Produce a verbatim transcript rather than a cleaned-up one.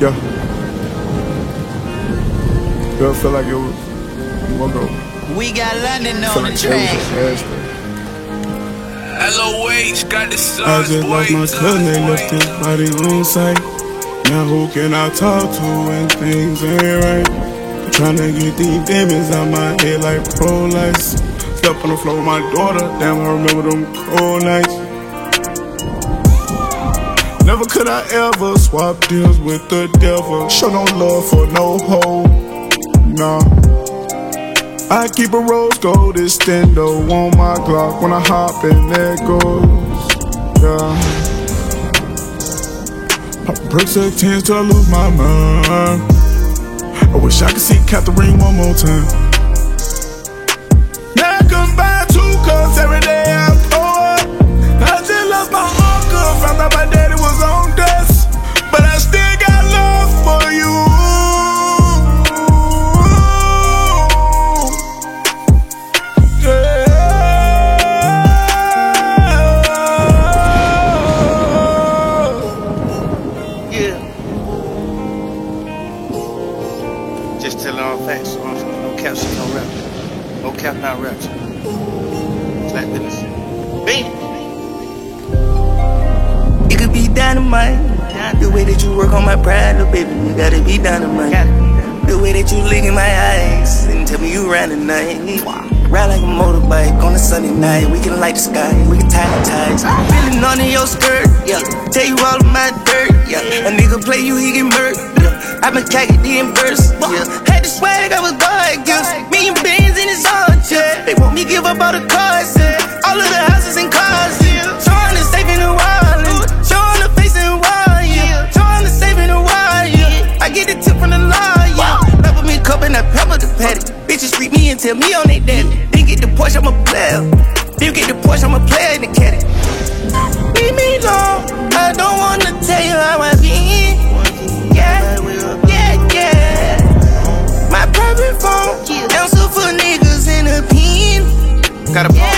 Yeah. Yeah, I feel like it was more go. We got London on the track. L O H got the sauce, I just boy. lost my cousin, they left his body on sight. Now who can I talk to when things ain't right? Tryna get these demons out my head like pro lights. Slept on the floor with my daughter, damn I remember them cold nights. Never could I ever swap deals with the devil. Show no love for no hoe, nah. I keep a rose gold extendo on my Glock. When I hop in, there it goes, yeah. Pop bricks at tens till I lose my mind. I wish I could see Catherine one more time. Now I come by two cups every day I pour up. I just lost my uncle, found out my daddy was on dust, but I still got love for you. Just telling all facts, no cap, shit, no rap. No cap, not rap. Flat business. Bing! You could be dynamite. The way that you work on my pride, little baby, you gotta be dynamite. The way that you look in my eyes and tell me you ran the night. Ride like a motorbike on a Sunday night. We can light the sky, we can tie the ties. Feeling on in your skirt, yeah. Tell you all of my dirt, yeah. A nigga play you, he get murked, yeah. I been khaki the inverse, yeah. Had the swag, I was God gifts. Million bands in his own chest. They want me give up all the cars, yeah. All of the houses and cars, yeah. Showing the safe in the wallet, showing the face in the wall, yeah. Showing the safe in the wall, yeah. I get the tip from the law, yeah. Love with me cup and I pepper the patty. Bitches treat me and tell me on they daddy. Then get the Porsche, I'm a player. Then get the Porsche, I'm a player in the caddy. Leave me alone, I don't wanna tell you how I been. Yeah, yeah, yeah. My private phone, answer for niggas in a pen. Got a